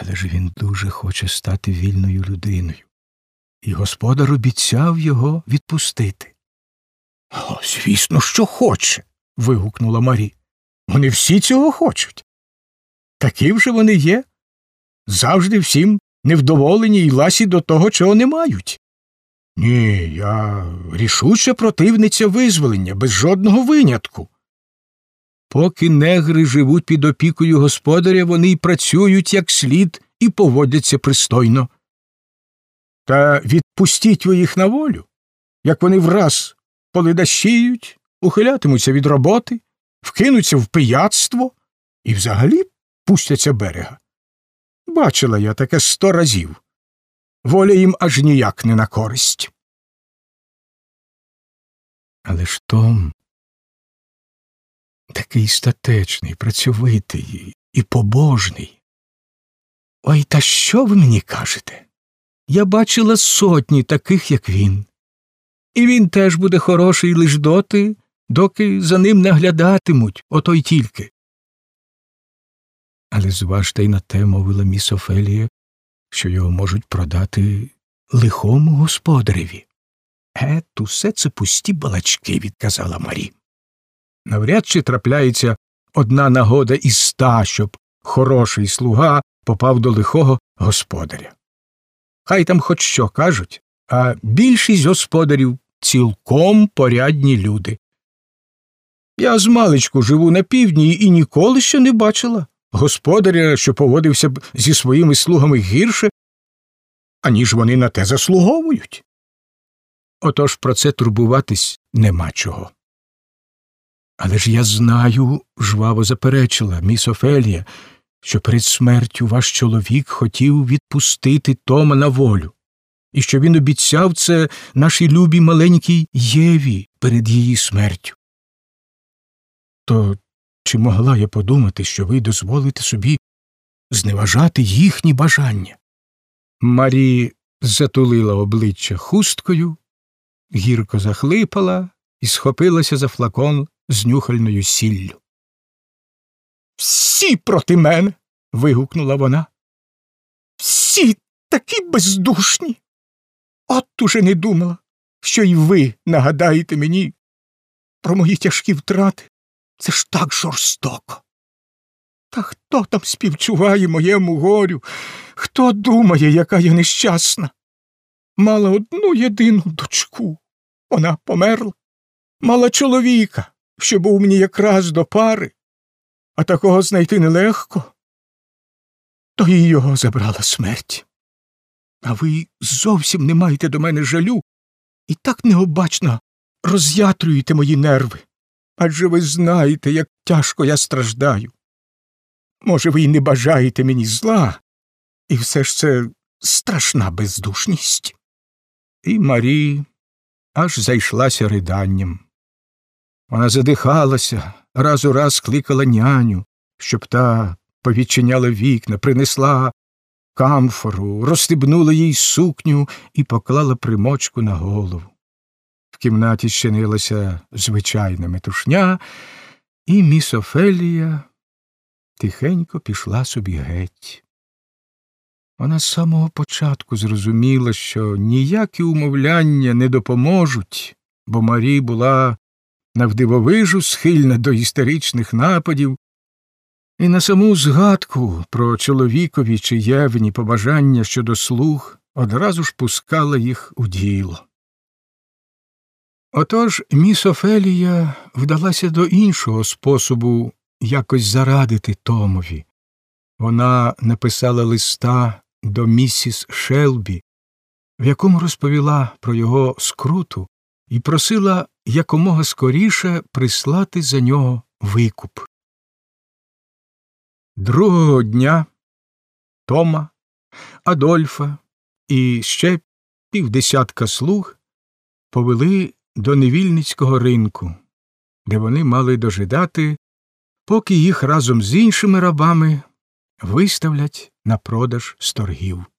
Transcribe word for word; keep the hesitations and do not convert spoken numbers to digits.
Але ж він дуже хоче стати вільною людиною. І господар обіцяв його відпустити. — О, звісно, що хоче! — вигукнула Марі. — Вони всі цього хочуть. Такі вже вони є. Завжди всім невдоволені й ласі до того, чого не мають. Ні, я рішуча противниця визволення, без жодного винятку. Поки негри живуть під опікою господаря, вони й працюють як слід і поводяться пристойно. Та відпустіть ви їх на волю, як вони враз поледащіють, ухилятимуться від роботи, вкинуться в пияцтво і взагалі пустяться берега. Бачила я таке сто разів. Воля їм аж ніяк не на користь. Але ж Том такий статечний, працьовитий і побожний. Ой, та що ви мені кажете? Я бачила сотні таких, як він. І він теж буде хороший лиш доти, доки за ним наглядатимуть, ото й тільки. Але зважте й на те, мовила міс Офелія, що його можуть продати лихому господареві. Ет, усе це пусті балачки, відказала Марі. Навряд чи трапляється одна нагода із ста, щоб хороший слуга попав до лихого господаря. Хай там хоч що кажуть, а більшість господарів цілком порядні люди. Я змалечку живу на півдні і ніколи ще не бачила господаря, що поводився б зі своїми слугами гірше, аніж вони на те заслуговують. Отож про це турбуватись нема чого. Але ж я знаю, жваво заперечила міс Офелія, що перед смертю ваш чоловік хотів відпустити Тома на волю, і що він обіцяв це нашій любій маленькій Єві перед її смертю. То чи могла я подумати, що ви дозволите собі зневажати їхні бажання? Марі затулила обличчя хусткою, гірко захлипала і схопилася за флакон з нюхальною сіллю. «Всі проти мене!» – вигукнула вона. «Всі такі бездушні! От уже не думала, що й ви нагадаєте мені про мої тяжкі втрати. Це ж так жорстоко! Та хто там співчуває моєму горю? Хто думає, яка я нещасна? Мала одну єдину дочку. Вона померла. Мала чоловіка, що був мені якраз до пари. А такого знайти нелегко. То і його забрала смерть. А ви зовсім не маєте до мене жалю і так необачно роз'ятрюєте мої нерви. Адже ви знаєте, як тяжко я страждаю. Може, ви й не бажаєте мені зла, і все ж це страшна бездушність». І Марі аж зайшлася риданням. Вона задихалася, раз у раз кликала няню, щоб та повідчиняла вікна, принесла камфору, розстебнула їй сукню і поклала примочку на голову. В кімнаті щинилася звичайна метушня, і міс Офелія тихенько пішла собі геть. Вона з самого початку зрозуміла, що ніякі умовляння не допоможуть, бо Марі була навдивовижу схильна до істеричних нападів, і на саму згадку про чоловікові чи Євні побажання щодо слуг одразу ж пускала їх у діло. Отож міс Офелія вдалася до іншого способу якось зарадити Томові. Вона написала листа до місіс Шелбі, в якому розповіла про його скруту і просила якомога скоріше прислати за нього викуп. Другого дня Тома, Адольфа і ще півдесятка слуг повели до невільницького ринку, де вони мали дожидати, поки їх разом з іншими рабами виставлять на продаж з торгів.